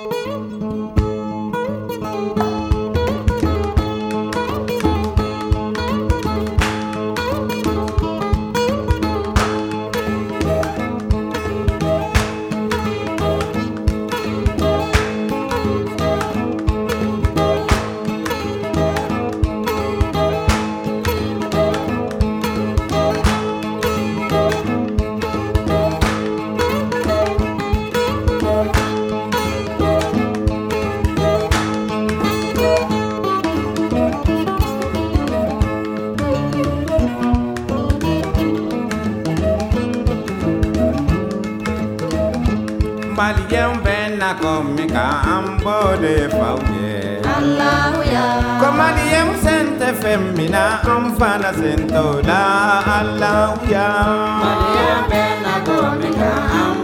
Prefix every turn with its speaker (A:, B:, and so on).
A: Malien benna komika ambode fauye
B: Allahuya
A: ko malien sente femmina amfana sentola Allahuya
B: Malien benna komika